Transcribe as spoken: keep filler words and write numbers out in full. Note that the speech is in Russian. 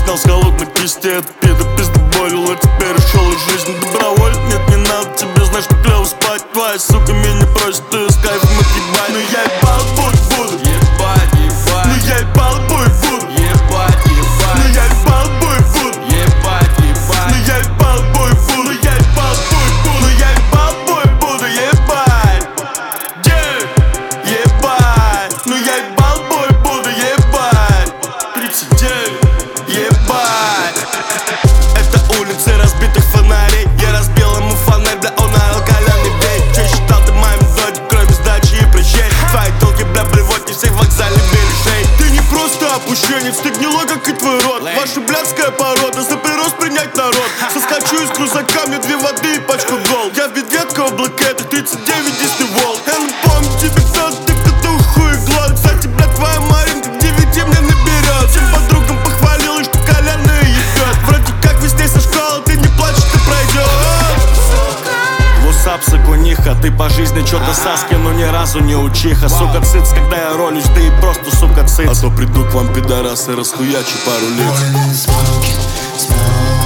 снял с холодной кисти от пида, пиздоболил, а теперь ушел из жизни добровольно. Нет, не надо тебе, знаешь, как клево спать. Твоя сука меня просит, ты с кайфом отъебать. Но я ебал путь буду, ебать, ебать. но я ебал путь буду, Ебать, ебать. но я ебал путь буду, Ебать, ебать. но я ебал путь буду, я ебал путь буду, я ебал путь буду, ебать, yeah, ебать. Ну я ебал путь буду, ебать, тридцать девять, ебать. Это улицы разбитых фонарей. Я разбил ему фонарь, да он орал коляный бей. Че считал ты моим додик, кроме сдачи и прыщей? Твои толки, бля, блевот, не всех вокзальных бережей. Ты не просто опущенец, ты гнилой, как и твой род. Ваша блядская порода, за прирост принять народ. Соскочу из крузака, мне две воды и пачку гол. Я в ведветка блэкэта, тридцать девять, Disney World. Я не помню тебе кто, ты кто хуй глот. Кстати, блядь, твоя Маринка к девяти мне наберет. Всем подругам похвалила, что коляная ебет. Вроде как весной со школы, ты не плачешь, ты пройдешь. Вусап, сакуниха, ты по жизни чё-то Саски, но ни разу не учиха. Сука, цыц, когда я ролюсь, ты и просто, сука, цыц. А то приду к вам, пидорасы, расхуячу пару лиц. Morning smoking, smoke.